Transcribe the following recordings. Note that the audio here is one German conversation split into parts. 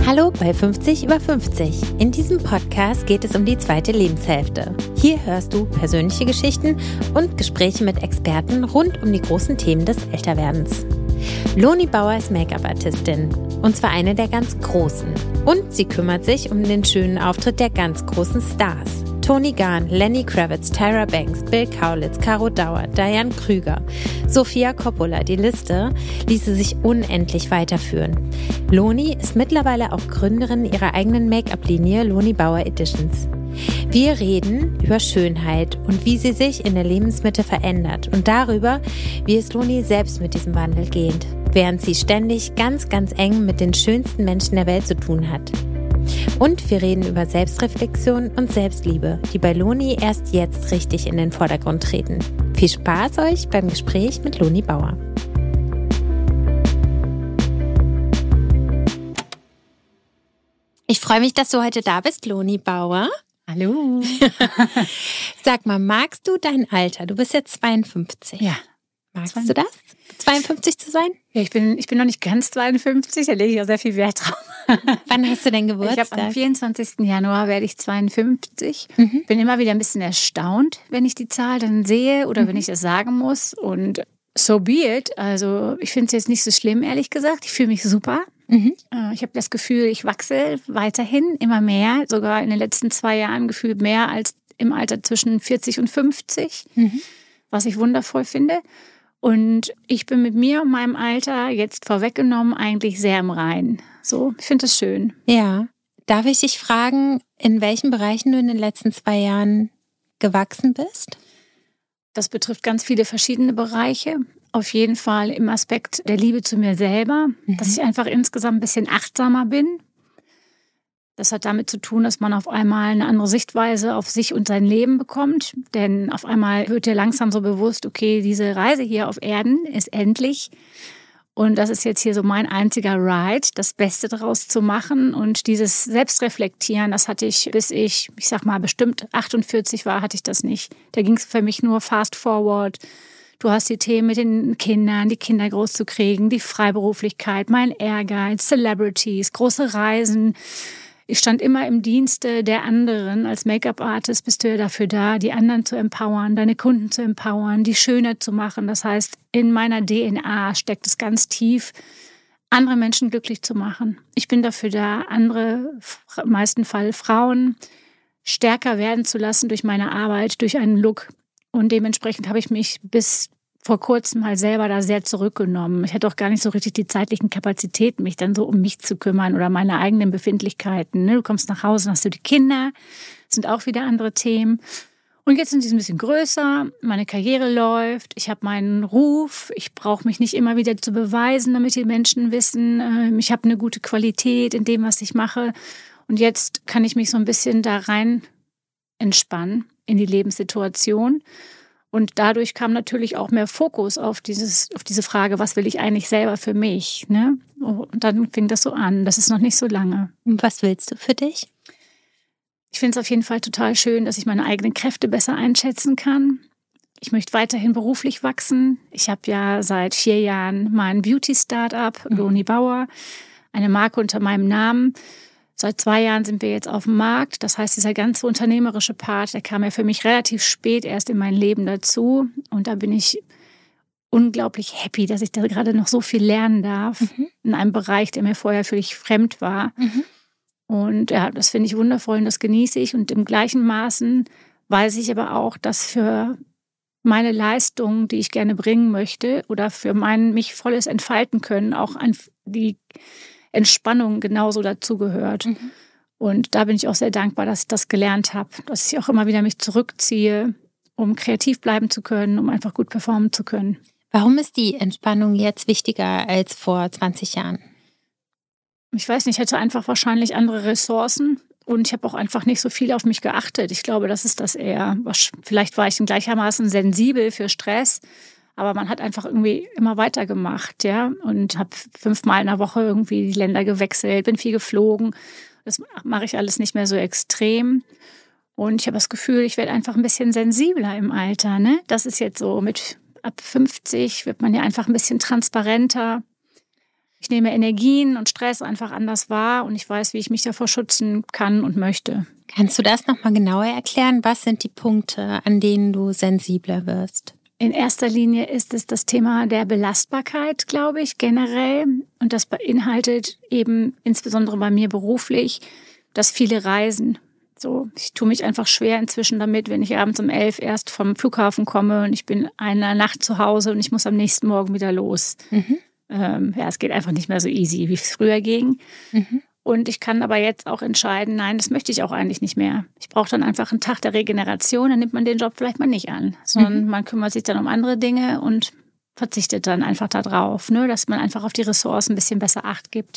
Hallo bei 50 über 50. In diesem Podcast geht es um die zweite Lebenshälfte. Hier hörst du persönliche Geschichten und Gespräche mit Experten rund um die großen Themen des Älterwerdens. Loni Bauer ist Make-up-Artistin und zwar eine der ganz großen. Und sie kümmert sich um den schönen Auftritt der ganz großen Stars. Tony Gahn, Lenny Kravitz, Tyra Banks, Bill Kaulitz, Caro Dauer, Diane Krüger, Sofia Coppola. Die Liste ließe sich unendlich weiterführen. Loni ist mittlerweile auch Gründerin ihrer eigenen Make-up-Linie Loni Bauer Editions. Wir reden über Schönheit und wie sie sich in der Lebensmitte verändert und darüber, wie es Loni selbst mit diesem Wandel geht, während sie ständig ganz eng mit den schönsten Menschen der Welt zu tun hat. Und wir reden über Selbstreflexion und Selbstliebe, die bei Loni erst jetzt richtig in den Vordergrund treten. Viel Spaß euch beim Gespräch mit Loni Bauer. Ich freue mich, dass du heute da bist, Loni Bauer. Hallo. Sag mal, magst du dein Alter? Du bist jetzt 52. Ja. Magst du das? 52 zu sein? Ja, ich bin noch nicht ganz 52, da lege ich auch sehr viel Wert drauf. Wann hast du denn Geburtstag? Ich habe am 24. Januar werde ich 52. Bin immer wieder ein bisschen erstaunt, wenn ich die Zahl dann sehe oder wenn ich das sagen muss. Und so be it. Also ich finde es jetzt nicht so schlimm, ehrlich gesagt. Ich fühle mich super. Ich habe das Gefühl, ich wachse weiterhin immer mehr. Sogar in den letzten 2 Jahren gefühlt mehr als im Alter zwischen 40 und 50. Was ich wundervoll finde. Und ich bin mit mir und meinem Alter jetzt vorweggenommen eigentlich sehr im Reinen. So, ich finde das schön. Ja. Darf ich dich fragen, in welchen Bereichen du in den letzten 2 Jahren gewachsen bist? Das betrifft ganz viele verschiedene Bereiche. Auf jeden Fall im Aspekt der Liebe zu mir selber, dass ich einfach insgesamt ein bisschen achtsamer bin. Das hat damit zu tun, dass man auf einmal eine andere Sichtweise auf sich und sein Leben bekommt. Denn auf einmal wird dir langsam so bewusst, okay, diese Reise hier auf Erden ist endlich. Und das ist jetzt hier so mein einziger Ride, das Beste daraus zu machen. Und dieses Selbstreflektieren, das hatte ich, bis ich sag mal, bestimmt 48 war, hatte ich das nicht. Da ging es für mich nur fast forward. Du hast die Themen mit den Kindern, die Kinder groß zu kriegen, die Freiberuflichkeit, mein Ehrgeiz, Celebrities, große Reisen. Ich stand immer im Dienste der anderen. Als Make-up-Artist bist du ja dafür da, die anderen zu empowern, deine Kunden zu empowern, die schöner zu machen. Das heißt, in meiner DNA steckt es ganz tief, andere Menschen glücklich zu machen. Ich bin dafür da, andere, im meisten Fall Frauen, stärker werden zu lassen durch meine Arbeit, durch einen Look. Und dementsprechend habe ich mich bis vor kurzem halt selber da sehr zurückgenommen. Ich hatte auch gar nicht so richtig die zeitlichen Kapazitäten, mich dann so um mich zu kümmern oder meine eigenen Befindlichkeiten. Du kommst nach Hause, hast du die Kinder, sind auch wieder andere Themen. Und jetzt sind sie ein bisschen größer, meine Karriere läuft, ich habe meinen Ruf, ich brauche mich nicht immer wieder zu beweisen, damit die Menschen wissen, ich habe eine gute Qualität in dem, was ich mache. Und jetzt kann ich mich so ein bisschen da rein entspannen in die Lebenssituation. Und dadurch kam natürlich auch mehr Fokus auf diese Frage, was will ich eigentlich selber für mich? Ne? Und dann fing das so an. Das ist noch nicht so lange. Und was willst du für dich? Ich finde es auf jeden Fall total schön, dass ich meine eigenen Kräfte besser einschätzen kann. Ich möchte weiterhin beruflich wachsen. Ich habe ja seit 4 Jahren mein Beauty-Startup, Loni Bauer, eine Marke unter meinem Namen. Seit 2 Jahren sind wir jetzt auf dem Markt. Das heißt, dieser ganze unternehmerische Part, der kam ja für mich relativ spät erst in mein Leben dazu. Und da bin ich unglaublich happy, dass ich da gerade noch so viel lernen darf in einem Bereich, der mir vorher völlig fremd war. Und ja, das finde ich wundervoll und das genieße ich. Und im gleichen Maßen weiß ich aber auch, dass für meine Leistung, die ich gerne bringen möchte oder für mein mich volles Entfalten können, auch die Entspannung genauso dazugehört. Und da bin ich auch sehr dankbar, dass ich das gelernt habe, dass ich auch immer wieder mich zurückziehe, um kreativ bleiben zu können, um einfach gut performen zu können. Warum ist die Entspannung jetzt wichtiger als vor 20 Jahren? Ich weiß nicht, ich hätte einfach wahrscheinlich andere Ressourcen und ich habe auch einfach nicht so viel auf mich geachtet. Ich glaube, das ist das eher. Vielleicht war ich gleichermaßen sensibel für Stress, aber man hat einfach irgendwie immer weitergemacht, ja, und habe 5-mal in der Woche irgendwie die Länder gewechselt, bin viel geflogen. Das mache ich alles nicht mehr so extrem. Und ich habe das Gefühl, ich werde einfach ein bisschen sensibler im Alter, ne? Das ist jetzt so, ab 50 wird man ja einfach ein bisschen transparenter. Ich nehme Energien und Stress einfach anders wahr und ich weiß, wie ich mich davor schützen kann und möchte. Kannst du das nochmal genauer erklären? Was sind die Punkte, an denen du sensibler wirst? In erster Linie ist es das Thema der Belastbarkeit, glaube ich, generell. Und das beinhaltet eben insbesondere bei mir beruflich, dass viele reisen. So, ich tue mich einfach schwer inzwischen damit, wenn ich abends um 11 erst vom Flughafen komme und ich bin eine Nacht zu Hause und ich muss am nächsten Morgen wieder los. Es geht einfach nicht mehr so easy, wie es früher ging. Und ich kann aber jetzt auch entscheiden, nein, das möchte ich auch eigentlich nicht mehr. Ich brauche dann einfach einen Tag der Regeneration, dann nimmt man den Job vielleicht mal nicht an, sondern man kümmert sich dann um andere Dinge und verzichtet dann einfach darauf, ne? Dass man einfach auf die Ressourcen ein bisschen besser Acht gibt.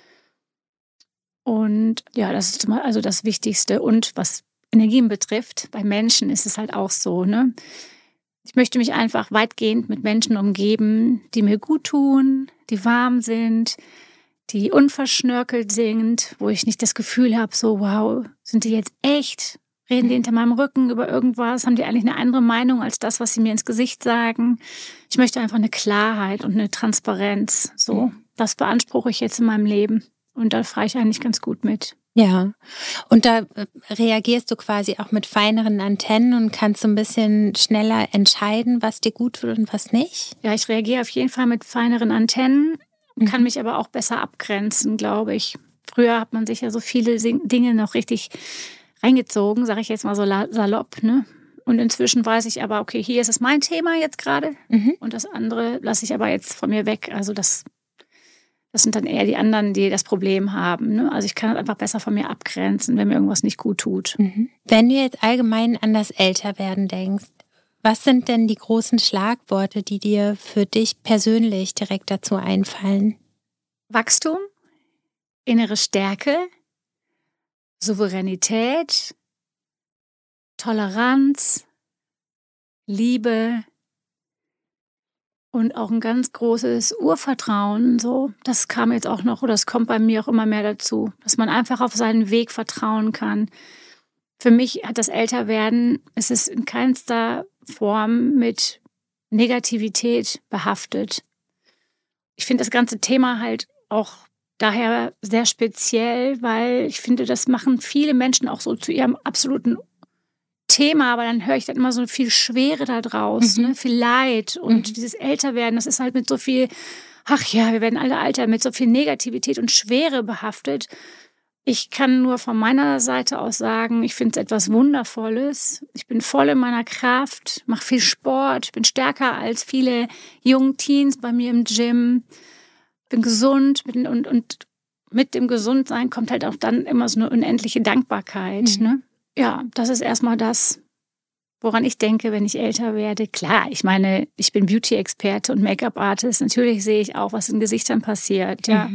Und ja, das ist also das Wichtigste. Und was Energien betrifft, bei Menschen ist es halt auch so, ne? Ich möchte mich einfach weitgehend mit Menschen umgeben, die mir gut tun, die warm sind, die unverschnörkelt sind, wo ich nicht das Gefühl habe, so wow, sind die jetzt echt? Reden die hinter meinem Rücken über irgendwas? Haben die eigentlich eine andere Meinung als das, was sie mir ins Gesicht sagen? Ich möchte einfach eine Klarheit und eine Transparenz. So, das beanspruche ich jetzt in meinem Leben. Und da fahre ich eigentlich ganz gut mit. Ja, und da reagierst du quasi auch mit feineren Antennen und kannst so ein bisschen schneller entscheiden, was dir gut tut und was nicht? Ja, ich reagiere auf jeden Fall mit feineren Antennen, kann mich aber auch besser abgrenzen, glaube ich. Früher hat man sich ja so viele Dinge noch richtig reingezogen, sage ich jetzt mal so salopp, ne? Und inzwischen weiß ich aber, okay, hier ist es mein Thema jetzt gerade und das andere lasse ich aber jetzt von mir weg. Also das sind dann eher die anderen, die das Problem haben. Ne? Also ich kann das einfach besser von mir abgrenzen, wenn mir irgendwas nicht gut tut. Wenn du jetzt allgemein an das Älterwerden denkst, was sind denn die großen Schlagworte, die dir für dich persönlich direkt dazu einfallen? Wachstum, innere Stärke, Souveränität, Toleranz, Liebe, und auch ein ganz großes Urvertrauen, so. Das kam jetzt auch noch, oder das kommt bei mir auch immer mehr dazu, dass man einfach auf seinen Weg vertrauen kann. Für mich hat das Älterwerden, es ist in keinster Form mit Negativität behaftet. Ich finde das ganze Thema halt auch daher sehr speziell, weil ich finde, das machen viele Menschen auch so zu ihrem absoluten Thema, aber dann höre ich dann immer so viel Schwere da draus, ne? Viel Leid und dieses Älterwerden, das ist halt mit so viel, ach ja, wir werden alle älter, mit so viel Negativität und Schwere behaftet. Ich kann nur von meiner Seite aus sagen, ich finde es etwas Wundervolles. Ich bin voll in meiner Kraft, mache viel Sport, bin stärker als viele jungen Teens bei mir im Gym, bin gesund und mit dem Gesundsein kommt halt auch dann immer so eine unendliche Dankbarkeit, ne? Ja, das ist erstmal das, woran ich denke, wenn ich älter werde. Klar, ich meine, ich bin Beauty-Experte und Make-up-Artist. Natürlich sehe ich auch, was in Gesichtern passiert, ja.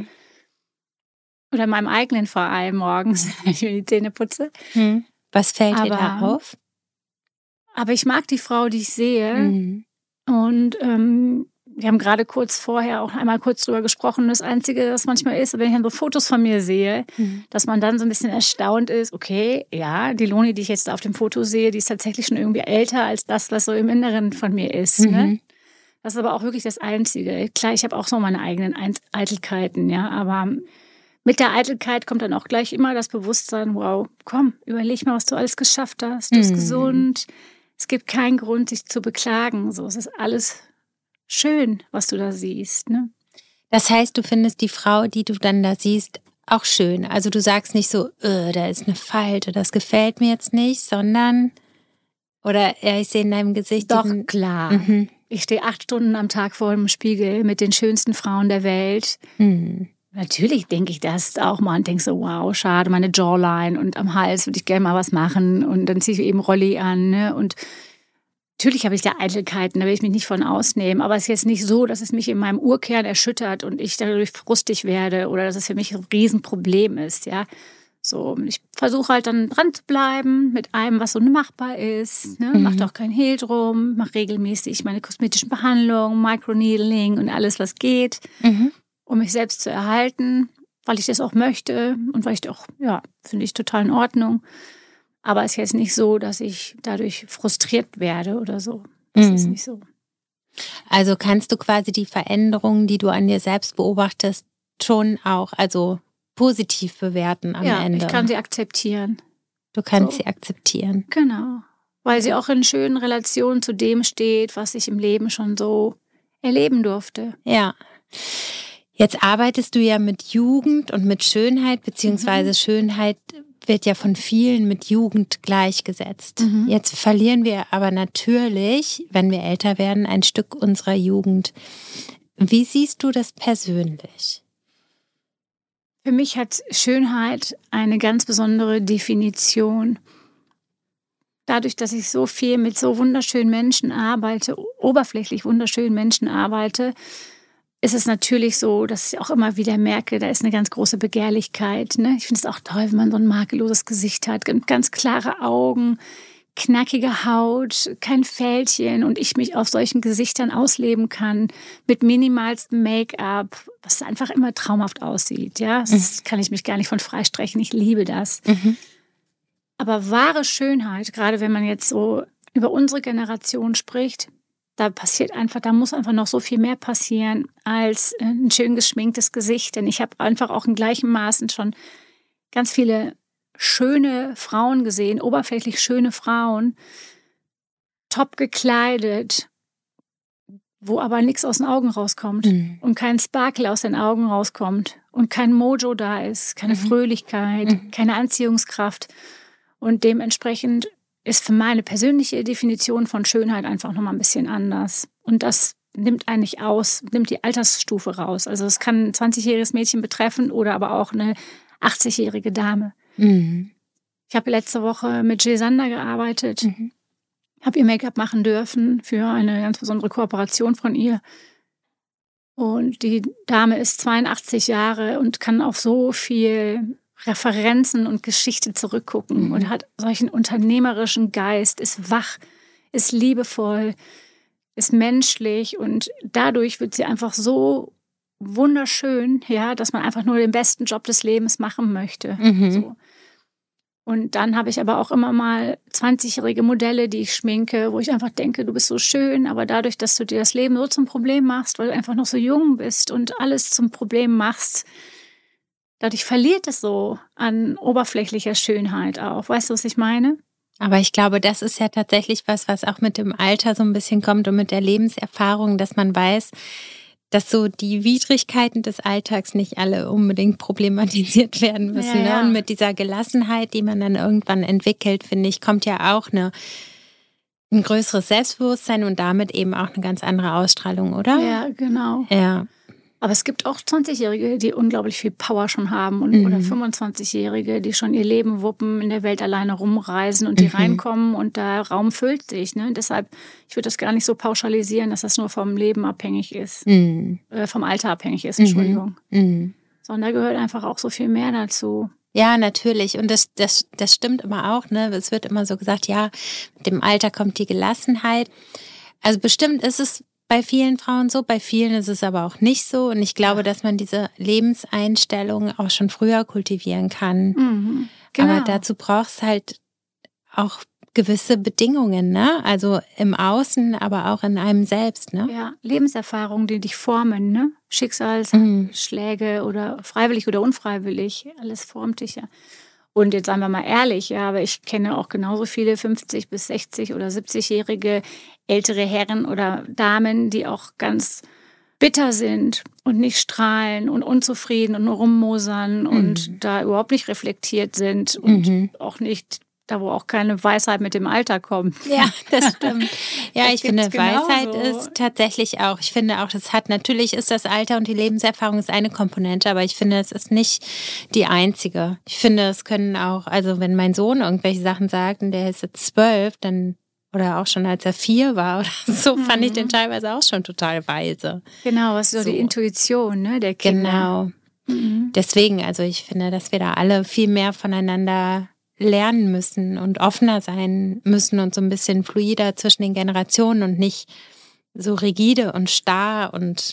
Oder in meinem eigenen vor allem morgens, wenn ich mir die Zähne putze. Was fällt dir da auf? Aber ich mag die Frau, die ich sehe. Und wir haben gerade kurz vorher auch einmal kurz drüber gesprochen. Das Einzige, was manchmal ist, wenn ich dann so Fotos von mir sehe, dass man dann so ein bisschen erstaunt ist, okay, ja, die Loni, die ich jetzt auf dem Foto sehe, die ist tatsächlich schon irgendwie älter als das, was so im Inneren von mir ist. Ne? Das ist aber auch wirklich das Einzige. Klar, ich habe auch so meine eigenen Eitelkeiten, ja, aber mit der Eitelkeit kommt dann auch gleich immer das Bewusstsein, wow, komm, überleg mal, was du alles geschafft hast. Du bist gesund. Es gibt keinen Grund, sich zu beklagen. So, es ist alles schön, was du da siehst, ne? Das heißt, du findest die Frau, die du dann da siehst, auch schön. Also du sagst nicht so, da ist eine Falte, das gefällt mir jetzt nicht, sondern, oder ja, ich sehe in deinem Gesicht. Doch, klar. Ich stehe 8 Stunden am Tag vor dem Spiegel mit den schönsten Frauen der Welt. Natürlich denke ich das auch mal und denke so, wow, schade, meine Jawline und am Hals würde ich gerne mal was machen. Und dann ziehe ich eben Rolli an, ne? Und natürlich habe ich da Eitelkeiten, da will ich mich nicht von ausnehmen. Aber es ist jetzt nicht so, dass es mich in meinem Urkern erschüttert und ich dadurch frustig werde oder dass es für mich ein Riesenproblem ist, ja. So, ich versuche halt dann dran zu bleiben mit allem, was so machbar ist. Ne? Mache auch kein Hehl drum, mache regelmäßig meine kosmetischen Behandlungen, Microneedling und alles, was geht, um mich selbst zu erhalten, weil ich das auch möchte und weil ich auch, ja, finde ich total in Ordnung. Aber es ist jetzt nicht so, dass ich dadurch frustriert werde oder so. Das ist nicht so. Also kannst du quasi die Veränderungen, die du an dir selbst beobachtest, schon auch, also positiv bewerten am Ende. Ja, ich kann sie akzeptieren. Du kannst sie akzeptieren. Genau, weil sie auch in schönen Relationen zu dem steht, was ich im Leben schon so erleben durfte. Ja. Jetzt arbeitest du ja mit Jugend und mit Schönheit, beziehungsweise Schönheit wird ja von vielen mit Jugend gleichgesetzt. Jetzt verlieren wir aber natürlich, wenn wir älter werden, ein Stück unserer Jugend. Wie siehst du das persönlich? Für mich hat Schönheit eine ganz besondere Definition. Dadurch, dass ich so viel mit so wunderschönen Menschen arbeite, oberflächlich wunderschönen Menschen arbeite, ist es natürlich so, dass ich auch immer wieder merke, da ist eine ganz große Begehrlichkeit. Ne? Ich finde es auch toll, wenn man so ein makelloses Gesicht hat, ganz klare Augen, knackige Haut, kein Fältchen und ich mich auf solchen Gesichtern ausleben kann, mit minimalstem Make-up, was einfach immer traumhaft aussieht. Ja? Das kann ich mich gar nicht von freistreichen. Ich liebe das. Aber wahre Schönheit, gerade wenn man jetzt so über unsere Generation spricht, da muss einfach noch so viel mehr passieren als ein schön geschminktes Gesicht. Denn ich habe einfach auch in gleichem Maßen schon ganz viele schöne Frauen gesehen, oberflächlich schöne Frauen, top gekleidet, wo aber nichts aus den Augen rauskommt und kein Sparkle aus den Augen rauskommt und kein Mojo da ist, keine Fröhlichkeit, keine Anziehungskraft. Und dementsprechend ist für meine persönliche Definition von Schönheit einfach nochmal ein bisschen anders. Und das nimmt die Altersstufe raus. Also es kann ein 20-jähriges Mädchen betreffen oder aber auch eine 80-jährige Dame. Ich habe letzte Woche mit Jill Sander gearbeitet, habe ihr Make-up machen dürfen für eine ganz besondere Kooperation von ihr. Und die Dame ist 82 Jahre und kann auf so viel Referenzen und Geschichte zurückgucken und hat solchen unternehmerischen Geist, ist wach, ist liebevoll, ist menschlich und dadurch wird sie einfach so wunderschön, ja, dass man einfach nur den besten Job des Lebens machen möchte. So. Und dann habe ich aber auch immer mal 20-jährige Modelle, die ich schminke, wo ich einfach denke, du bist so schön, aber dadurch, dass du dir das Leben so zum Problem machst, weil du einfach noch so jung bist und alles zum Problem machst, dadurch verliert es so an oberflächlicher Schönheit auch. Weißt du, was ich meine? Aber ich glaube, das ist ja tatsächlich was auch mit dem Alter so ein bisschen kommt und mit der Lebenserfahrung, dass man weiß, dass so die Widrigkeiten des Alltags nicht alle unbedingt problematisiert werden müssen. Ja. Ne? Und mit dieser Gelassenheit, die man dann irgendwann entwickelt, finde ich, kommt ja auch ein größeres Selbstbewusstsein und damit eben auch eine ganz andere Ausstrahlung, oder? Ja, genau. Ja. Aber es gibt auch 20-Jährige, die unglaublich viel Power schon haben oder 25-Jährige, die schon ihr Leben wuppen, in der Welt alleine rumreisen und die reinkommen und der Raum füllt sich. Ne? Deshalb, ich würde das gar nicht so pauschalisieren, dass das nur vom Leben abhängig ist, vom Alter abhängig ist, Entschuldigung. Sondern da gehört einfach auch so viel mehr dazu. Ja, natürlich. Und das stimmt immer auch. Ne? Es wird immer so gesagt, ja, mit dem Alter kommt die Gelassenheit. Also bestimmt ist es bei vielen Frauen so, bei vielen ist es aber auch nicht so. Und ich glaube, dass man diese Lebenseinstellung auch schon früher kultivieren kann. Genau. Aber dazu braucht es halt auch gewisse Bedingungen, ne? Also im Außen, aber auch in einem selbst, ne? Ja, Lebenserfahrungen, die dich formen, ne? Schicksalsschläge oder freiwillig oder unfreiwillig, alles formt dich ja. Und jetzt seien wir mal ehrlich, ja, aber ich kenne auch genauso viele 50 bis 60 oder 70-jährige ältere Herren oder Damen, die auch ganz bitter sind und nicht strahlen und unzufrieden und nur rummosern und da überhaupt nicht reflektiert sind und auch nicht, da wo auch keine Weisheit mit dem Alter kommt. Ja, das stimmt. Ja, Das ich finde, gibt's Weisheit genauso. ist tatsächlich auch, ich finde auch, natürlich ist das Alter und die Lebenserfahrung ist eine Komponente, aber ich finde, es ist nicht die einzige. Ich finde, es können auch, also wenn mein Sohn irgendwelche Sachen sagt und der ist jetzt 12, dann oder auch schon als er 4 war oder so, fand ich den teilweise auch schon total weise. Genau, was ist so die Intuition, ne, der Kinder. Genau. Deswegen, also ich finde, dass wir da alle viel mehr voneinander lernen müssen und offener sein müssen und so ein bisschen fluider zwischen den Generationen und nicht so rigide und starr und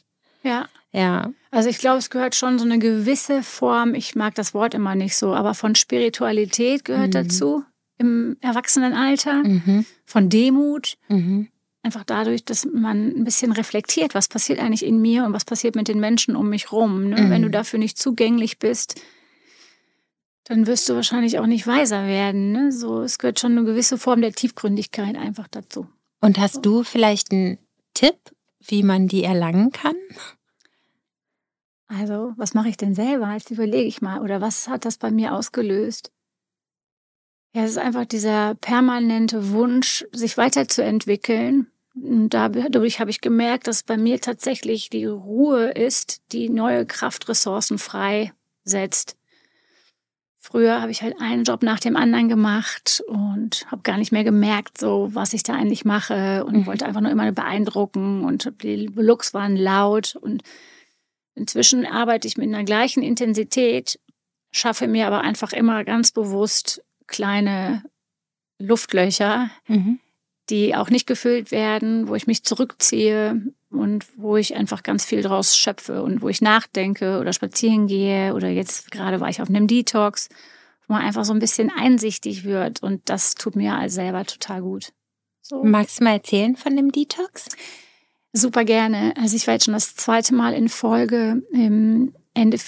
ja. Also ich glaube, es gehört schon so eine gewisse Form, ich mag das Wort immer nicht so, aber von Spiritualität gehört dazu im Erwachsenenalter, von Demut. einfach dadurch, dass man ein bisschen reflektiert, was passiert eigentlich in mir und was passiert mit den Menschen um mich rum. Ne? Wenn du dafür nicht zugänglich bist, dann wirst du wahrscheinlich auch nicht weiser werden. Ne? So, es gehört schon eine gewisse Form der Tiefgründigkeit einfach dazu. Und hast du vielleicht einen Tipp, wie man die erlangen kann? Also, was mache ich denn selber? Jetzt überlege ich mal. Oder was hat das bei mir ausgelöst? Ja, es ist einfach dieser permanente Wunsch, sich weiterzuentwickeln. Und dadurch habe ich gemerkt, dass bei mir tatsächlich die Ruhe ist, die neue Kraftressourcen freisetzt. Früher habe ich halt einen Job nach dem anderen gemacht und habe gar nicht mehr gemerkt, so was ich da eigentlich mache und wollte einfach nur immer beeindrucken und die Looks waren laut und inzwischen arbeite ich mit einer gleichen Intensität, schaffe mir aber einfach immer ganz bewusst kleine Luftlöcher, die auch nicht gefüllt werden, wo ich mich zurückziehe und wo ich einfach ganz viel draus schöpfe und wo ich nachdenke oder spazieren gehe oder jetzt gerade war ich auf einem Detox, wo man einfach so ein bisschen einsichtig wird und das tut mir als selber total gut. So. Magst du mal erzählen von dem Detox? Super gerne. Also ich war jetzt schon das 2. Mal in Folge Ende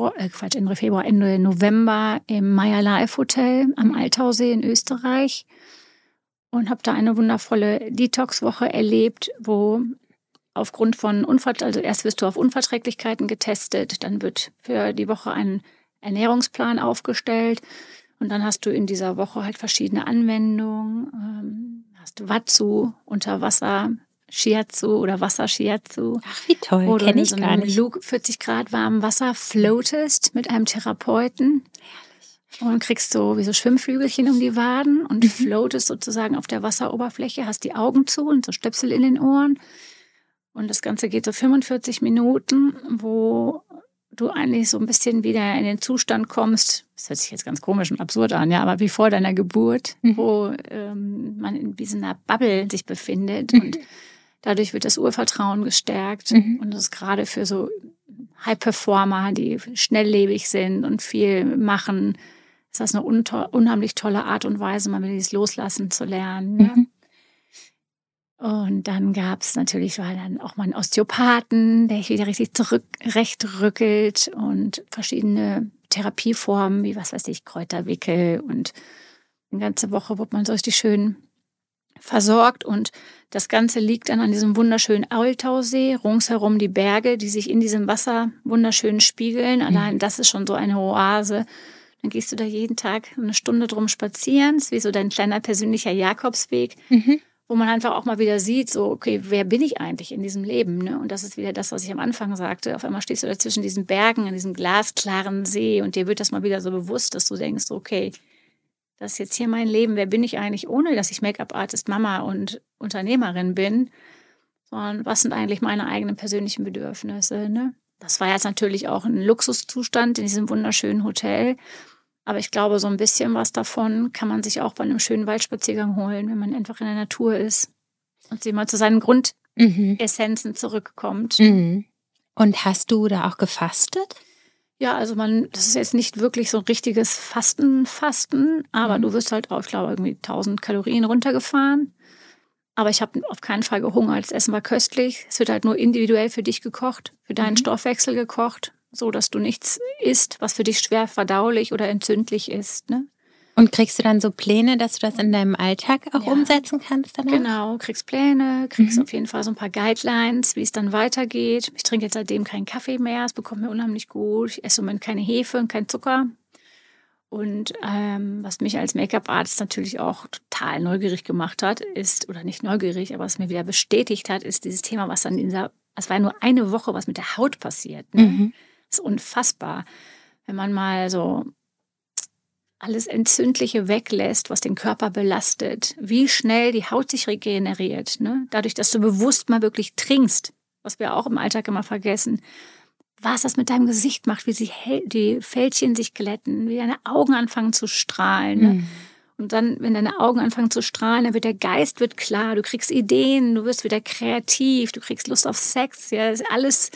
November im Maya Life Hotel am Althausee in Österreich und habe da eine wundervolle Detox-Woche erlebt, wo aufgrund von also erst wirst du auf Unverträglichkeiten getestet, dann wird für die Woche ein Ernährungsplan aufgestellt und dann hast du in dieser Woche halt verschiedene Anwendungen, hast Watsu, Unterwasser, Shiatsu oder Wasser-Shiatsu. Ach, wie toll, kenne ich gar nicht. Wo du in 40 Grad warmem Wasser floatest mit einem Therapeuten. Und kriegst so wie so Schwimmflügelchen um die Waden und floatest sozusagen auf der Wasseroberfläche, hast die Augen zu und so Stöpsel in den Ohren. Und das Ganze geht so 45 Minuten, wo du eigentlich so ein bisschen wieder in den Zustand kommst, das hört sich jetzt ganz komisch und absurd an, ja, aber wie vor deiner Geburt, wo man in so einer Bubble sich befindet und dadurch wird das Urvertrauen gestärkt und das ist gerade für so High-Performer, die schnelllebig sind und viel machen, ist das eine unheimlich tolle Art und Weise, mal wieder dieses Loslassen zu lernen. Ne? Und dann war dann auch mal einen Osteopathen, der ich wieder richtig zurückrechtrückelt und verschiedene Therapieformen, wie was weiß ich, Kräuterwickel und eine ganze Woche wird man so richtig schön versorgt und das Ganze liegt dann an diesem wunderschönen Althausee, ringsherum die Berge, die sich in diesem Wasser wunderschön spiegeln. Allein das ist schon so eine Oase. Dann gehst du da jeden Tag eine Stunde drum spazieren. Das ist wie so dein kleiner persönlicher Jakobsweg, wo man einfach auch mal wieder sieht, so, okay, wer bin ich eigentlich in diesem Leben? Ne? Und das ist wieder das, was ich am Anfang sagte. Auf einmal stehst du da zwischen diesen Bergen, in diesem glasklaren See und dir wird das mal wieder so bewusst, dass du denkst, okay, das ist jetzt hier mein Leben. Wer bin ich eigentlich, ohne dass ich Make-up-Artist, Mama und Unternehmerin bin? Sondern was sind eigentlich meine eigenen persönlichen Bedürfnisse? Ne? Das war jetzt natürlich auch ein Luxuszustand in diesem wunderschönen Hotel. Aber ich glaube, so ein bisschen was davon kann man sich auch bei einem schönen Waldspaziergang holen, wenn man einfach in der Natur ist und sie mal zu seinen Grundessenzen zurückkommt. Und hast du da auch gefastet? Ja, also das ist jetzt nicht wirklich so ein richtiges Fasten, aber du wirst halt auch, ich glaube, irgendwie 1000 Kalorien runtergefahren. Aber ich habe auf keinen Fall gehungert. Das Essen war köstlich. Es wird halt nur individuell für dich gekocht, für deinen Stoffwechsel gekocht, so dass du nichts isst, was für dich schwer verdaulich oder entzündlich ist. Ne? Und kriegst du dann so Pläne, dass du das in deinem Alltag auch umsetzen kannst danach? Genau, kriegst Pläne, kriegst auf jeden Fall so ein paar Guidelines, wie es dann weitergeht. Ich trinke jetzt seitdem keinen Kaffee mehr, es bekommt mir unheimlich gut. Ich esse im Moment keine Hefe und keinen Zucker. Und was mich als Make-up-Artist natürlich auch total neugierig gemacht hat, ist, oder nicht neugierig, aber was mir wieder bestätigt hat, ist dieses Thema, was dann es war ja nur eine Woche, was mit der Haut passiert. Ne? Das ist unfassbar. Wenn man mal so alles Entzündliche weglässt, was den Körper belastet, wie schnell die Haut sich regeneriert. Ne? Dadurch, dass du bewusst mal wirklich trinkst, was wir auch im Alltag immer vergessen, was das mit deinem Gesicht macht, wie die Fältchen sich glätten, wie deine Augen anfangen zu strahlen. Ne? Und dann, wenn deine Augen anfangen zu strahlen, dann wird der Geist klar, du kriegst Ideen, du wirst wieder kreativ, du kriegst Lust auf Sex, ja, alles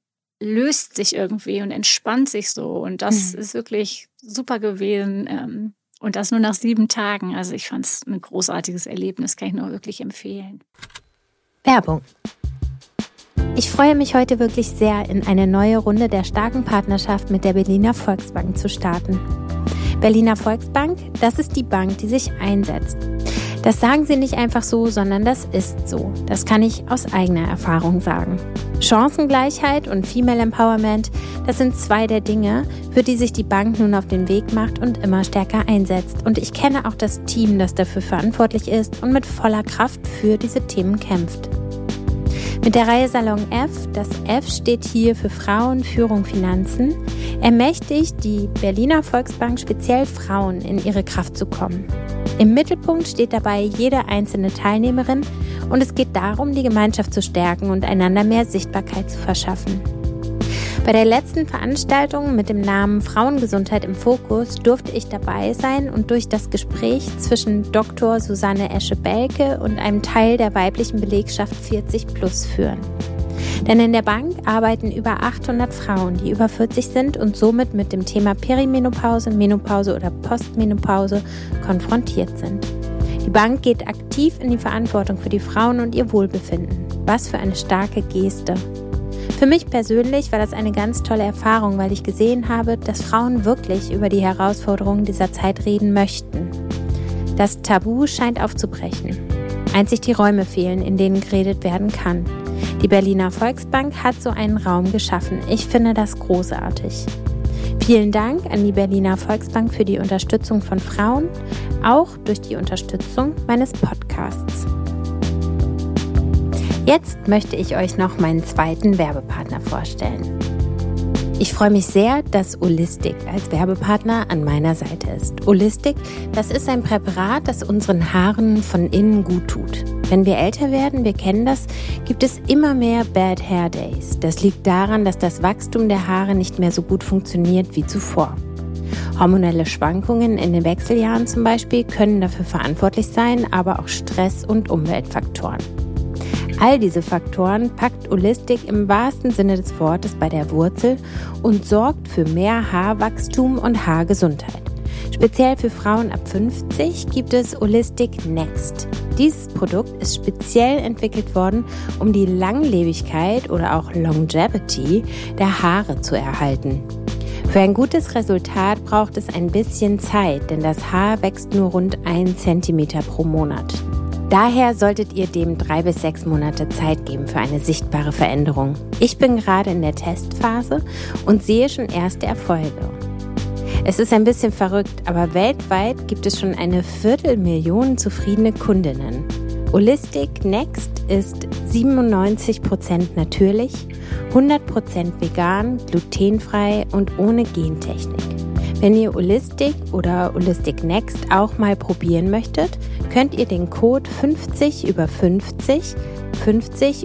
löst sich irgendwie und entspannt sich so. Und das ist wirklich super gewesen. Und das nur nach 7 Tagen. Also ich fand es ein großartiges Erlebnis, kann ich nur wirklich empfehlen. Werbung. Ich freue mich heute wirklich sehr, in eine neue Runde der starken Partnerschaft mit der Berliner Volksbank zu starten. Berliner Volksbank, das ist die Bank, die sich einsetzt. Das sagen sie nicht einfach so, sondern das ist so. Das kann ich aus eigener Erfahrung sagen. Chancengleichheit und Female Empowerment, das sind zwei der Dinge, für die sich die Bank nun auf den Weg macht und immer stärker einsetzt. Und ich kenne auch das Team, das dafür verantwortlich ist und mit voller Kraft für diese Themen kämpft. Mit der Reihe Salon F, das F steht hier für Frauen, Führung, Finanzen, ermächtigt die Berliner Volksbank speziell Frauen in ihre Kraft zu kommen. Im Mittelpunkt steht dabei jede einzelne Teilnehmerin und es geht darum, die Gemeinschaft zu stärken und einander mehr Sichtbarkeit zu verschaffen. Bei der letzten Veranstaltung mit dem Namen Frauengesundheit im Fokus durfte ich dabei sein und durch das Gespräch zwischen Dr. Susanne Esche-Belke und einem Teil der weiblichen Belegschaft 40+ führen. Denn in der Bank arbeiten über 800 Frauen, die über 40 sind und somit mit dem Thema Perimenopause, Menopause oder Postmenopause konfrontiert sind. Die Bank geht aktiv in die Verantwortung für die Frauen und ihr Wohlbefinden. Was für eine starke Geste. Für mich persönlich war das eine ganz tolle Erfahrung, weil ich gesehen habe, dass Frauen wirklich über die Herausforderungen dieser Zeit reden möchten. Das Tabu scheint aufzubrechen. Einzig die Räume fehlen, in denen geredet werden kann. Die Berliner Volksbank hat so einen Raum geschaffen. Ich finde das großartig. Vielen Dank an die Berliner Volksbank für die Unterstützung von Frauen, auch durch die Unterstützung meines Podcasts. Jetzt möchte ich euch noch meinen zweiten Werbepartner vorstellen. Ich freue mich sehr, dass Olistic als Werbepartner an meiner Seite ist. Olistic, das ist ein Präparat, das unseren Haaren von innen gut tut. Wenn wir älter werden, wir kennen das, gibt es immer mehr Bad Hair Days. Das liegt daran, dass das Wachstum der Haare nicht mehr so gut funktioniert wie zuvor. Hormonelle Schwankungen in den Wechseljahren zum Beispiel können dafür verantwortlich sein, aber auch Stress und Umweltfaktoren. All diese Faktoren packt Olistic im wahrsten Sinne des Wortes bei der Wurzel und sorgt für mehr Haarwachstum und Haargesundheit. Speziell für Frauen ab 50 gibt es Olistic Next. Dieses Produkt ist speziell entwickelt worden, um die Langlebigkeit oder auch Longevity der Haare zu erhalten. Für ein gutes Resultat braucht es ein bisschen Zeit, denn das Haar wächst nur rund 1 cm pro Monat. Daher solltet ihr dem 3 bis 6 Monate Zeit geben für eine sichtbare Veränderung. Ich bin gerade in der Testphase und sehe schon erste Erfolge. Es ist ein bisschen verrückt, aber weltweit gibt es schon 250.000 zufriedene Kundinnen. Olistic Next ist 97% natürlich, 100% vegan, glutenfrei und ohne Gentechnik. Wenn ihr Olistic oder Olistic Next auch mal probieren möchtet, könnt ihr den Code 50/50, 50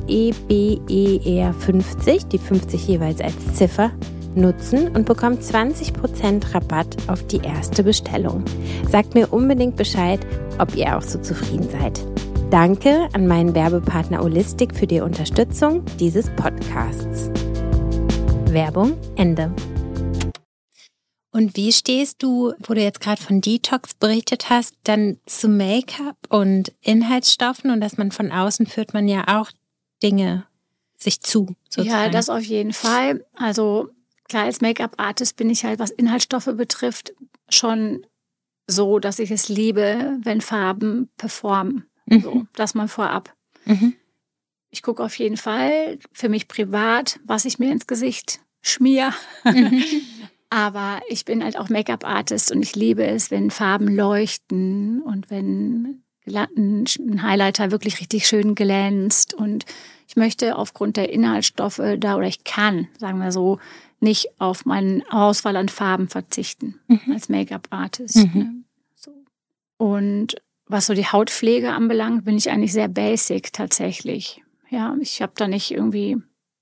UEBER50, die 50 jeweils als Ziffer, nutzen und bekommt 20% Rabatt auf die erste Bestellung. Sagt mir unbedingt Bescheid, ob ihr auch so zufrieden seid. Danke an meinen Werbepartner Olistic für die Unterstützung dieses Podcasts. Werbung Ende. Und wie stehst du, wo du jetzt gerade von Detox berichtet hast, dann zu Make-up und Inhaltsstoffen und dass man von außen führt man ja auch Dinge sich zu, sozusagen? Ja, das auf jeden Fall. Also klar, als Make-up-Artist bin ich halt, was Inhaltsstoffe betrifft, schon so, dass ich es liebe, wenn Farben performen. So, das mal vorab. Ich gucke auf jeden Fall für mich privat, was ich mir ins Gesicht schmier. Aber ich bin halt auch Make-up-Artist und ich liebe es, wenn Farben leuchten und wenn ein Highlighter wirklich richtig schön glänzt. Und ich möchte aufgrund der Inhaltsstoffe oder ich kann, sagen wir so, nicht auf meine Auswahl an Farben verzichten als Make-up-Artist. Ne? So. Und was so die Hautpflege anbelangt, bin ich eigentlich sehr basic tatsächlich. Ja, ich habe da nicht irgendwie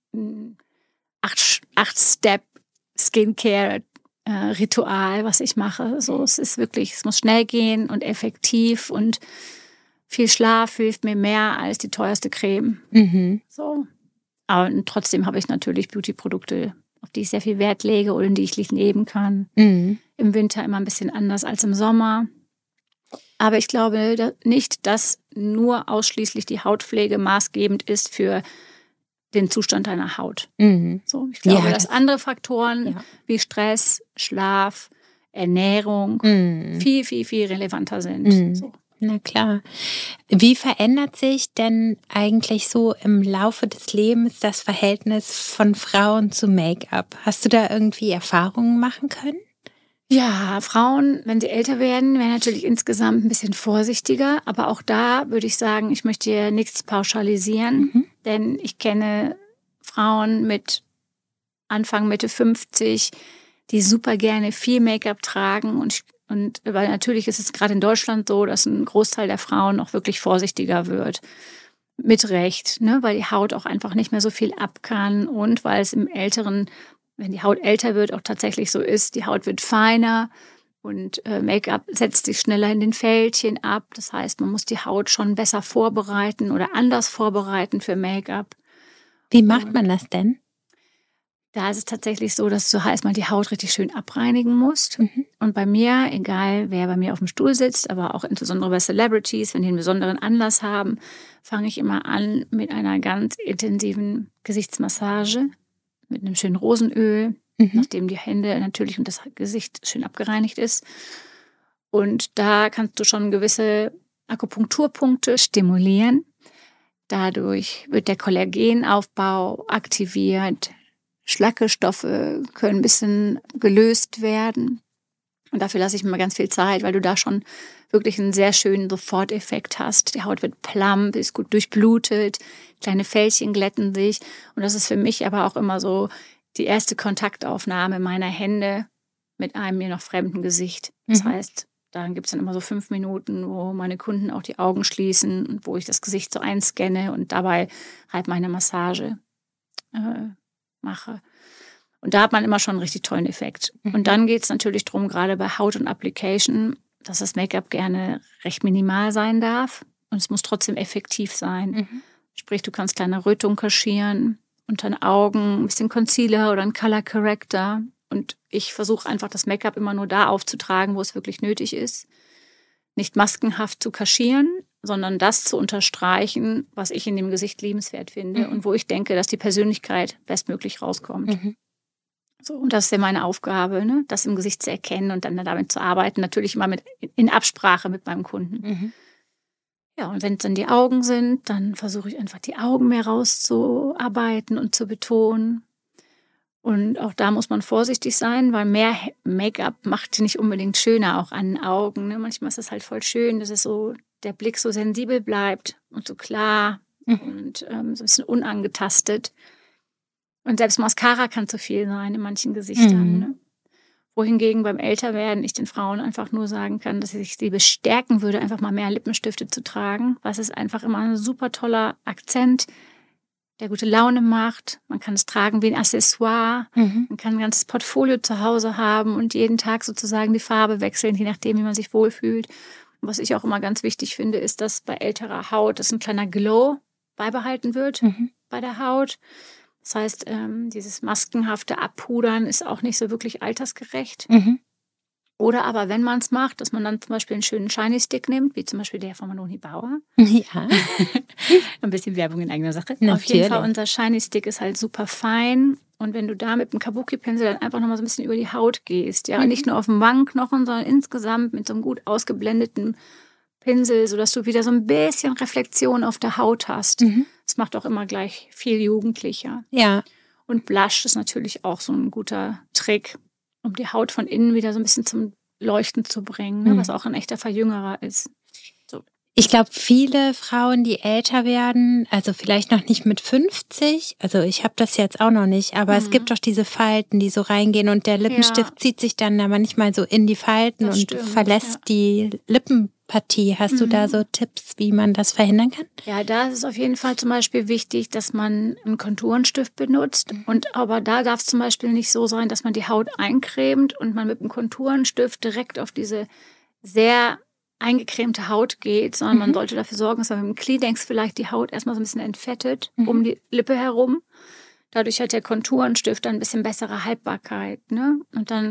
8-Step Skincare-Ritual, was ich mache. So, es ist wirklich, es muss schnell gehen und effektiv und viel Schlaf hilft mir mehr als die teuerste Creme. So. Aber trotzdem habe ich natürlich Beauty-Produkte, auf die ich sehr viel Wert lege oder in die ich leben kann. Im Winter immer ein bisschen anders als im Sommer. Aber ich glaube nicht, dass nur ausschließlich die Hautpflege maßgebend ist für den Zustand deiner Haut. So, ich glaube, dass andere Faktoren wie Stress, Schlaf, Ernährung viel, viel, viel relevanter sind. So. Na klar. Wie verändert sich denn eigentlich so im Laufe des Lebens das Verhältnis von Frauen zu Make-up? Hast du da irgendwie Erfahrungen machen können? Ja, Frauen, wenn sie älter werden, werden natürlich insgesamt ein bisschen vorsichtiger. Aber auch da würde ich sagen, ich möchte hier nichts pauschalisieren. Denn ich kenne Frauen mit Anfang, Mitte 50, die super gerne viel Make-up tragen. Und weil natürlich ist es gerade in Deutschland so, dass ein Großteil der Frauen auch wirklich vorsichtiger wird. Mit Recht, ne? Weil die Haut auch einfach nicht mehr so viel ab kann und weil es wenn die Haut älter wird, auch tatsächlich so ist, die Haut wird feiner und Make-up setzt sich schneller in den Fältchen ab. Das heißt, man muss die Haut schon besser vorbereiten oder anders vorbereiten für Make-up. Wie macht man das denn? Da ist es tatsächlich so, dass du erstmal die Haut richtig schön abreinigen musst. Und bei mir, egal wer bei mir auf dem Stuhl sitzt, aber auch insbesondere bei Celebrities, wenn die einen besonderen Anlass haben, fange ich immer an mit einer ganz intensiven Gesichtsmassage, mit einem schönen Rosenöl, nachdem die Hände natürlich und das Gesicht schön abgereinigt ist. Und da kannst du schon gewisse Akupunkturpunkte stimulieren. Dadurch wird der Kollagenaufbau aktiviert. Schlacke Stoffe können ein bisschen gelöst werden. Und dafür lasse ich mir ganz viel Zeit, weil du da schon wirklich einen sehr schönen Soforteffekt hast. Die Haut wird plump, ist gut durchblutet, kleine Fältchen glätten sich. Und das ist für mich aber auch immer so die erste Kontaktaufnahme meiner Hände mit einem mir noch fremden Gesicht. Das heißt, dann gibt es dann immer so 5 Minuten, wo meine Kunden auch die Augen schließen und wo ich das Gesicht so einscanne und dabei halt meine Massage mache. Und da hat man immer schon einen richtig tollen Effekt. Und dann geht es natürlich darum, gerade bei Haut und Application, dass das Make-up gerne recht minimal sein darf. Und es muss trotzdem effektiv sein. Sprich, du kannst kleine Rötungen kaschieren, unter den Augen ein bisschen Concealer oder ein Color Corrector. Und ich versuche einfach, das Make-up immer nur da aufzutragen, wo es wirklich nötig ist. Nicht maskenhaft zu kaschieren, sondern das zu unterstreichen, was ich in dem Gesicht liebenswert finde und wo ich denke, dass die Persönlichkeit bestmöglich rauskommt. So, und das ist ja meine Aufgabe, ne? Das im Gesicht zu erkennen und dann damit zu arbeiten. Natürlich immer in Absprache mit meinem Kunden. Ja, und wenn es dann die Augen sind, dann versuche ich einfach die Augen mehr rauszuarbeiten und zu betonen. Und auch da muss man vorsichtig sein, weil mehr Make-up macht nicht unbedingt schöner, auch an den Augen. Ne? Manchmal ist es halt voll schön, dass es so der Blick so sensibel bleibt und so klar und so ein bisschen unangetastet. Und selbst Mascara kann zu viel sein in manchen Gesichtern. Ne? Wohingegen beim Älterwerden ich den Frauen einfach nur sagen kann, dass ich sie bestärken würde, einfach mal mehr Lippenstifte zu tragen. Was ist einfach immer ein super toller Akzent, der gute Laune macht. Man kann es tragen wie ein Accessoire. Man kann ein ganzes Portfolio zu Hause haben und jeden Tag sozusagen die Farbe wechseln, je nachdem, wie man sich wohlfühlt. Und was ich auch immer ganz wichtig finde, ist, dass bei älterer Haut dass ein kleiner Glow beibehalten wird bei der Haut. Das heißt, dieses maskenhafte Abpudern ist auch nicht so wirklich altersgerecht. Oder aber, wenn man es macht, dass man dann zum Beispiel einen schönen Shiny Stick nimmt, wie zum Beispiel der von Manoni Bauer. Ja. Ein bisschen Werbung in eigener Sache. Natürlich. Auf jeden Fall, unser Shiny Stick ist halt super fein. Und wenn du da mit dem Kabuki-Pinsel dann einfach nochmal so ein bisschen über die Haut gehst, ja, und nicht nur auf dem Wangenknochen, sondern insgesamt mit so einem gut ausgeblendeten Pinsel, sodass du wieder so ein bisschen Reflexion auf der Haut hast. Das macht auch immer gleich viel jugendlicher. Ja. Und Blush ist natürlich auch so ein guter Trick, um die Haut von innen wieder so ein bisschen zum Leuchten zu bringen, ne, was auch ein echter Verjüngerer ist. So. Ich glaube, viele Frauen, die älter werden, also vielleicht noch nicht mit 50, also ich habe das jetzt auch noch nicht, aber es gibt doch diese Falten, die so reingehen und der Lippenstift zieht sich dann aber nicht mal so in die Falten Das und stimmt, verlässt die Lippenpartie. Hast du da so Tipps, wie man das verhindern kann? Ja, da ist es auf jeden Fall zum Beispiel wichtig, dass man einen Konturenstift benutzt. Aber da darf es zum Beispiel nicht so sein, dass man die Haut eincremt und man mit dem Konturenstift direkt auf diese sehr eingecremte Haut geht, sondern man sollte dafür sorgen, dass man mit dem Kleenex vielleicht die Haut erstmal so ein bisschen entfettet um die Lippe herum. Dadurch hat der Konturenstift dann ein bisschen bessere Haltbarkeit. Ne? Und dann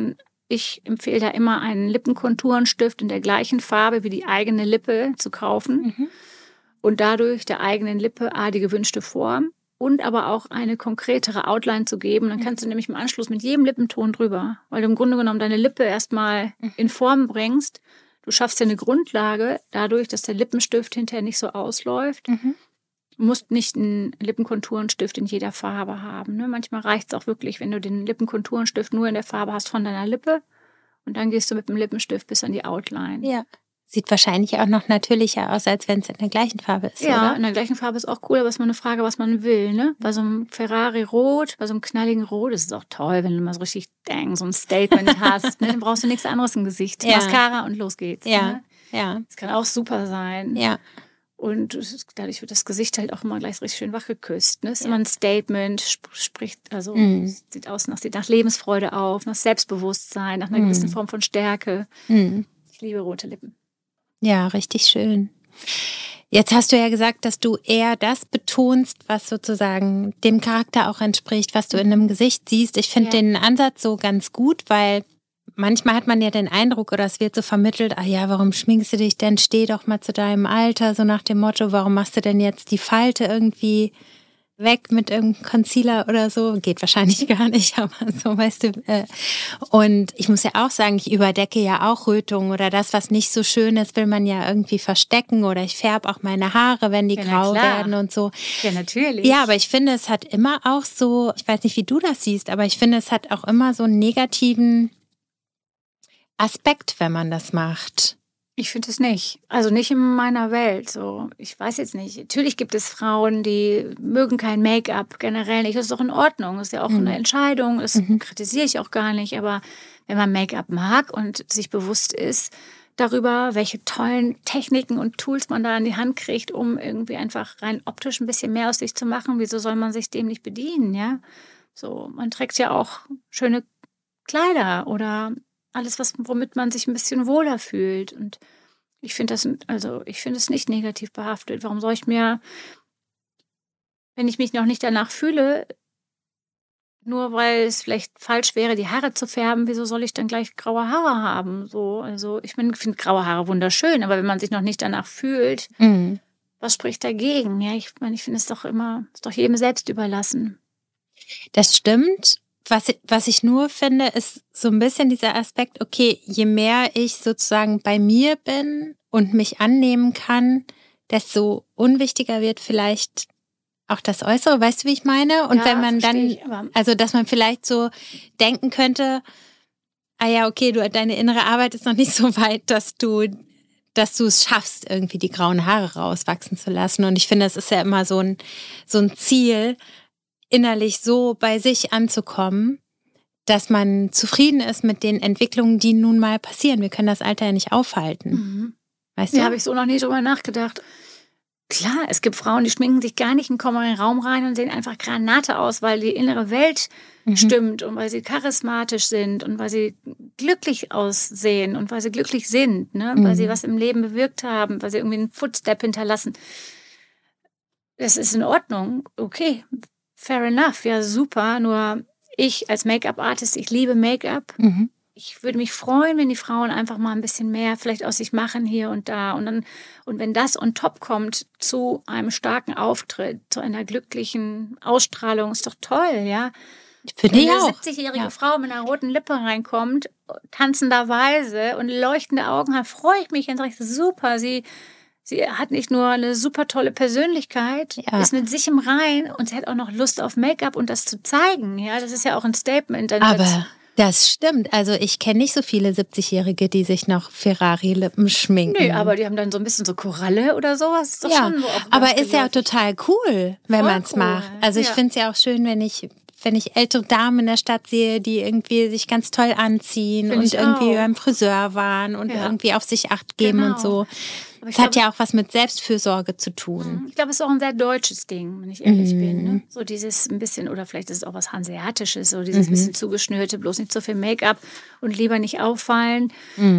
Ich empfehle da immer einen Lippenkonturenstift in der gleichen Farbe wie die eigene Lippe zu kaufen und dadurch der eigenen Lippe die gewünschte Form und aber auch eine konkretere Outline zu geben. Dann kannst du nämlich im Anschluss mit jedem Lippenton drüber, weil du im Grunde genommen deine Lippe erstmal in Form bringst. Du schaffst dir eine Grundlage dadurch, dass der Lippenstift hinterher nicht so ausläuft. Du musst nicht einen Lippenkonturenstift in jeder Farbe haben. Ne? Manchmal reicht es auch wirklich, wenn du den Lippenkonturenstift nur in der Farbe hast von deiner Lippe und dann gehst du mit dem Lippenstift bis an die Outline. Ja. Sieht wahrscheinlich auch noch natürlicher aus, als wenn es in der gleichen Farbe ist, ja, oder? In der gleichen Farbe ist auch cool, aber es ist mal eine Frage, was man will. Ne? Bei so einem Ferrari-Rot, bei so einem knalligen Rot ist es auch toll, wenn du mal so richtig so ein Statement hast. Ne? Dann brauchst du nichts anderes im Gesicht. Ja. Mascara und los geht's. Ja, Ne? ja. Das kann auch super sein. Ja. Und dadurch wird das Gesicht halt auch immer gleich richtig schön wachgeküsst. Ne? Das ist immer ein Statement, spricht, also sieht nach Lebensfreude auf, nach Selbstbewusstsein, nach einer gewissen Form von Stärke. Ich liebe rote Lippen. Ja, richtig schön. Jetzt hast du ja gesagt, dass du eher das betonst, was sozusagen dem Charakter auch entspricht, was du in einem Gesicht siehst. Ich finde den Ansatz so ganz gut, weil manchmal hat man ja den Eindruck, oder es wird so vermittelt, warum schminkst du dich denn? Steh doch mal zu deinem Alter, so nach dem Motto, warum machst du denn jetzt die Falte irgendwie weg mit irgendeinem Concealer oder so? Geht wahrscheinlich gar nicht, aber so, weißt du. Und ich muss ja auch sagen, ich überdecke ja auch Rötungen oder das, was nicht so schön ist, will man ja irgendwie verstecken oder ich färbe auch meine Haare, wenn die grau werden und so. Ja, natürlich. Ja, aber ich finde, es hat immer auch so, ich weiß nicht, wie du das siehst, aber ich finde, es hat auch immer so einen negativen Aspekt, wenn man das macht. Ich finde es nicht. Also nicht in meiner Welt. So, ich weiß jetzt nicht. Natürlich gibt es Frauen, die mögen kein Make-up generell nicht. Das ist doch in Ordnung. Das ist ja auch eine Entscheidung. Das kritisiere ich auch gar nicht. Aber wenn man Make-up mag und sich bewusst ist darüber, welche tollen Techniken und Tools man da in die Hand kriegt, um irgendwie einfach rein optisch ein bisschen mehr aus sich zu machen, wieso soll man sich dem nicht bedienen, ja? So, man trägt ja auch schöne Kleider oder alles, womit man sich ein bisschen wohler fühlt. Und ich finde es nicht negativ behaftet. Warum soll ich mir, wenn ich mich noch nicht danach fühle, nur weil es vielleicht falsch wäre, die Haare zu färben, wieso soll ich dann gleich graue Haare haben? So, also ich finde graue Haare wunderschön, aber wenn man sich noch nicht danach fühlt, was spricht dagegen? Ja, ich finde es ist doch jedem selbst überlassen. Das stimmt. Was ich nur finde, ist so ein bisschen dieser Aspekt, okay, je mehr ich sozusagen bei mir bin und mich annehmen kann, desto unwichtiger wird vielleicht auch das Äußere, weißt du, wie ich meine? Und wenn man dann, also dass man vielleicht so denken könnte, okay, deine innere Arbeit ist noch nicht so weit, dass du es schaffst, irgendwie die grauen Haare rauswachsen zu lassen. Und ich finde, es ist ja immer so ein Ziel, innerlich so bei sich anzukommen, dass man zufrieden ist mit den Entwicklungen, die nun mal passieren. Wir können das Alter ja nicht aufhalten. Weißt du? Ja, habe ich so noch nie drüber nachgedacht. Klar, es gibt Frauen, die schminken sich gar nicht und kommen in den Raum rein und sehen einfach Granate aus, weil die innere Welt stimmt und weil sie charismatisch sind und weil sie glücklich aussehen und weil sie glücklich sind, ne? Weil sie was im Leben bewirkt haben, weil sie irgendwie einen Footstep hinterlassen. Das ist in Ordnung, okay. Fair enough, ja super, nur ich als Make-up-Artist, ich liebe Make-up. Ich würde mich freuen, wenn die Frauen einfach mal ein bisschen mehr vielleicht aus sich machen hier und da. Und wenn das on top kommt zu einem starken Auftritt, zu einer glücklichen Ausstrahlung, ist doch toll, ja. Wenn eine 70-jährige Frau mit einer roten Lippe reinkommt, tanzenderweise und leuchtende Augen hat, freue ich mich, dann sage ich, super, Sie hat nicht nur eine super tolle Persönlichkeit, ist mit sich im Reinen und sie hat auch noch Lust auf Make-up und das zu zeigen. Ja, das ist ja auch ein Statement. Aber das stimmt. Also ich kenne nicht so viele 70-Jährige, die sich noch Ferrari-Lippen schminken. Nö, aber die haben dann so ein bisschen so Koralle oder sowas. Ist doch schon so aber ist ja auch total cool, wenn man es macht. Also ich finde es ja auch schön, wenn ich ältere Damen in der Stadt sehe, die irgendwie sich ganz toll anziehen und irgendwie beim Friseur waren und irgendwie auf sich Acht geben und so. Es hat ja auch was mit Selbstfürsorge zu tun. Ich glaube, es ist auch ein sehr deutsches Ding, wenn ich ehrlich bin. Ne? So dieses ein bisschen, oder vielleicht ist es auch was Hanseatisches, so dieses bisschen zugeschnürte, bloß nicht so viel Make-up und lieber nicht auffallen.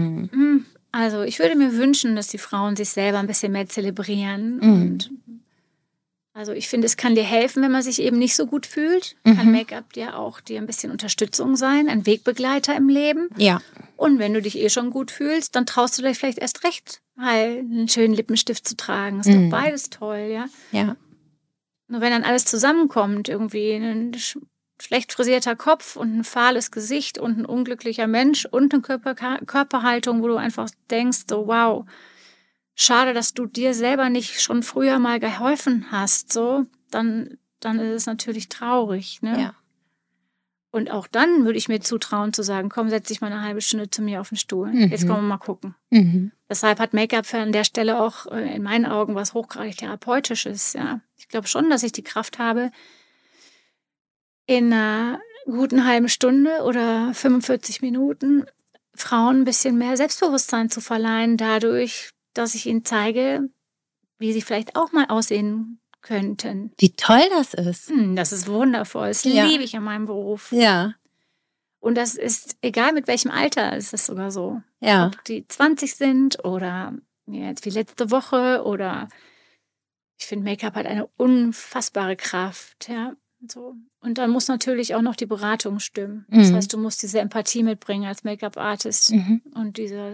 Also ich würde mir wünschen, dass die Frauen sich selber ein bisschen mehr zelebrieren und Also ich finde, es kann dir helfen, wenn man sich eben nicht so gut fühlt. Kann Make-up dir auch ein bisschen Unterstützung sein, ein Wegbegleiter im Leben. Ja. Und wenn du dich schon gut fühlst, dann traust du dich vielleicht erst recht, mal einen schönen Lippenstift zu tragen. Ist doch beides toll, ja? Ja. Nur wenn dann alles zusammenkommt, irgendwie ein schlecht frisierter Kopf und ein fahles Gesicht und ein unglücklicher Mensch und eine Körperhaltung, wo du einfach denkst, so wow, schade, dass du dir selber nicht schon früher mal geholfen hast, so, dann ist es natürlich traurig, ne? Ja. Und auch dann würde ich mir zutrauen zu sagen, komm, setz dich mal eine halbe Stunde zu mir auf den Stuhl. Jetzt kommen wir mal gucken. Deshalb hat Make-up an der Stelle auch in meinen Augen was hochgradig Therapeutisches, ja. Ich glaube schon, dass ich die Kraft habe, in einer guten halben Stunde oder 45 Minuten Frauen ein bisschen mehr Selbstbewusstsein zu verleihen, dadurch, dass ich ihnen zeige, wie sie vielleicht auch mal aussehen könnten. Wie toll das ist. Das ist wundervoll. Das liebe ich an meinem Beruf. Ja. Und das ist, egal mit welchem Alter, ist das sogar so. Ja. Ob die 20 sind oder jetzt wie letzte Woche oder ich finde, Make-up hat eine unfassbare Kraft, ja. So. Und dann muss natürlich auch noch die Beratung stimmen. Das heißt, du musst diese Empathie mitbringen als Make-up-Artist und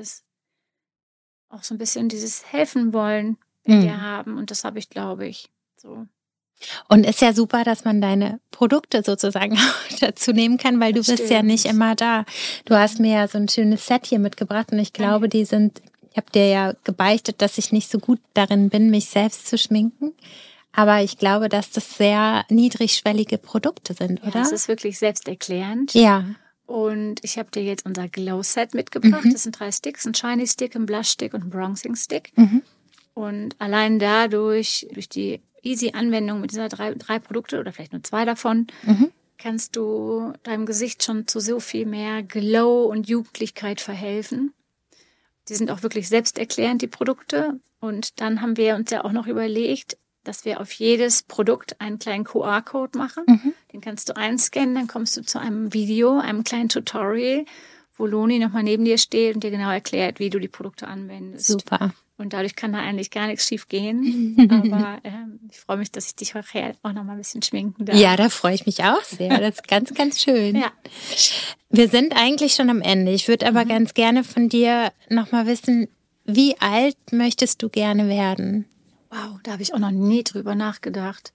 auch so ein bisschen dieses Helfen wollen in dir haben. Und das habe ich, glaube ich, so. Und ist ja super, dass man deine Produkte sozusagen auch dazu nehmen kann, weil du bist ja nicht immer da. Du hast mir ja so ein schönes Set hier mitgebracht und ich glaube, ich habe dir ja gebeichtet, dass ich nicht so gut darin bin, mich selbst zu schminken. Aber ich glaube, dass das sehr niedrigschwellige Produkte sind, oder? Ja, es ist wirklich selbsterklärend. Ja. Und ich habe dir jetzt unser Glow-Set mitgebracht. Das sind 3 Sticks, ein Shiny Stick, ein Blush Stick und ein Bronzing Stick. Und allein durch die easy Anwendung mit dieser drei Produkte oder vielleicht nur 2 davon, kannst du deinem Gesicht schon zu so viel mehr Glow und Jugendlichkeit verhelfen. Die sind auch wirklich selbsterklärend, die Produkte. Und dann haben wir uns ja auch noch überlegt, dass wir auf jedes Produkt einen kleinen QR-Code machen. Den kannst du einscannen, dann kommst du zu einem Video, einem kleinen Tutorial, wo Loni nochmal neben dir steht und dir genau erklärt, wie du die Produkte anwendest. Super. Und dadurch kann da eigentlich gar nichts schief gehen. Aber ich freue mich, dass ich dich nachher auch noch mal ein bisschen schminken darf. Ja, da freue ich mich auch sehr. Das ist ganz, ganz schön. Ja. Wir sind eigentlich schon am Ende. Ich würde aber ganz gerne von dir noch mal wissen, wie alt möchtest du gerne werden? Wow, da habe ich auch noch nie drüber nachgedacht.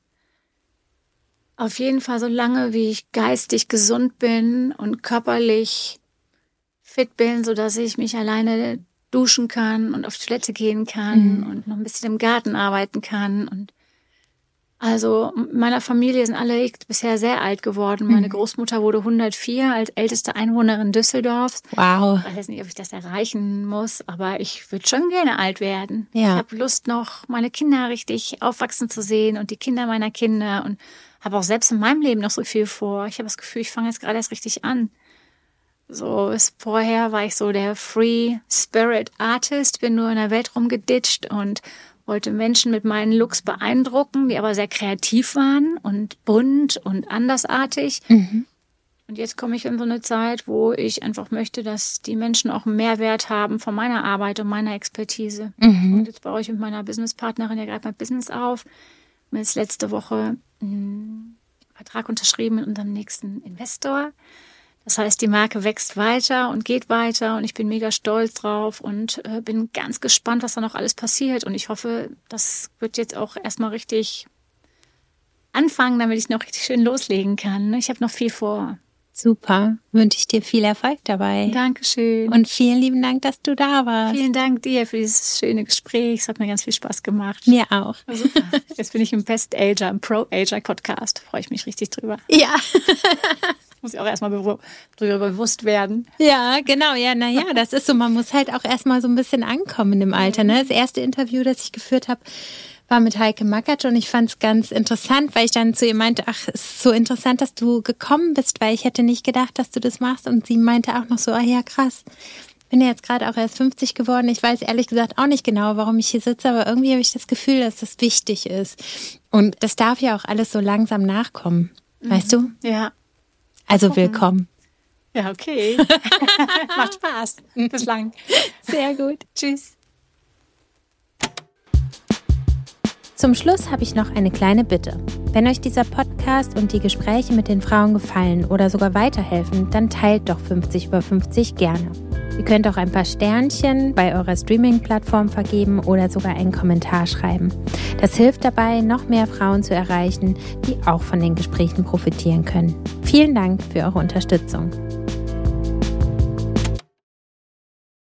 Auf jeden Fall so lange, wie ich geistig gesund bin und körperlich fit bin, sodass ich mich alleine duschen kann und auf die Toilette gehen kann und noch ein bisschen im Garten arbeiten kann. Und also in meiner Familie sind alle bisher sehr alt geworden. Meine Großmutter wurde 104 als älteste Einwohnerin Düsseldorfs. Wow. Ich weiß nicht, ob ich das erreichen muss, aber ich würde schon gerne alt werden. Ja. Ich habe Lust, noch meine Kinder richtig aufwachsen zu sehen und die Kinder meiner Kinder und habe auch selbst in meinem Leben noch so viel vor. Ich habe das Gefühl, ich fange jetzt gerade erst richtig an. So, vorher war ich so der Free Spirit Artist, bin nur in der Welt rumgeditscht und wollte Menschen mit meinen Looks beeindrucken, die aber sehr kreativ waren und bunt und andersartig. Und jetzt komme ich in so eine Zeit, wo ich einfach möchte, dass die Menschen auch einen Mehrwert haben von meiner Arbeit und meiner Expertise. Und jetzt baue ich mit meiner Businesspartnerin ja gerade mein Business auf. Mir ist letzte Woche einen Vertrag unterschrieben mit unserem nächsten Investor. Das heißt, die Marke wächst weiter und geht weiter und ich bin mega stolz drauf und bin ganz gespannt, was da noch alles passiert. Und ich hoffe, das wird jetzt auch erstmal richtig anfangen, damit ich noch richtig schön loslegen kann. Ich habe noch viel vor. Super. Wünsche ich dir viel Erfolg dabei. Dankeschön. Und vielen lieben Dank, dass du da warst. Vielen Dank dir für dieses schöne Gespräch. Es hat mir ganz viel Spaß gemacht. Mir auch. Super. Jetzt bin ich im Best Ager, im Pro Ager Podcast. Freue ich mich richtig drüber. Ja. Muss ich auch erstmal drüber bewusst werden. Ja, genau. Ja, naja, das ist so. Man muss halt auch erstmal so ein bisschen ankommen im Alter. Ne? Das erste Interview, das ich geführt habe, war mit Heike Makatsch und ich fand es ganz interessant, weil ich dann zu ihr meinte, ach, es ist so interessant, dass du gekommen bist, weil ich hätte nicht gedacht, dass du das machst. Und sie meinte auch noch so, ah ja, krass. Bin ja jetzt gerade auch erst 50 geworden. Ich weiß ehrlich gesagt auch nicht genau, warum ich hier sitze, aber irgendwie habe ich das Gefühl, dass das wichtig ist. Und das darf ja auch alles so langsam nachkommen. Weißt du? Ja. Also willkommen. Ja, okay. Macht Spaß. Bislang. Sehr gut. Tschüss. Zum Schluss habe ich noch eine kleine Bitte. Wenn euch dieser Podcast und die Gespräche mit den Frauen gefallen oder sogar weiterhelfen, dann teilt doch 50 über 50 gerne. Ihr könnt auch ein paar Sternchen bei eurer Streaming-Plattform vergeben oder sogar einen Kommentar schreiben. Das hilft dabei, noch mehr Frauen zu erreichen, die auch von den Gesprächen profitieren können. Vielen Dank für eure Unterstützung.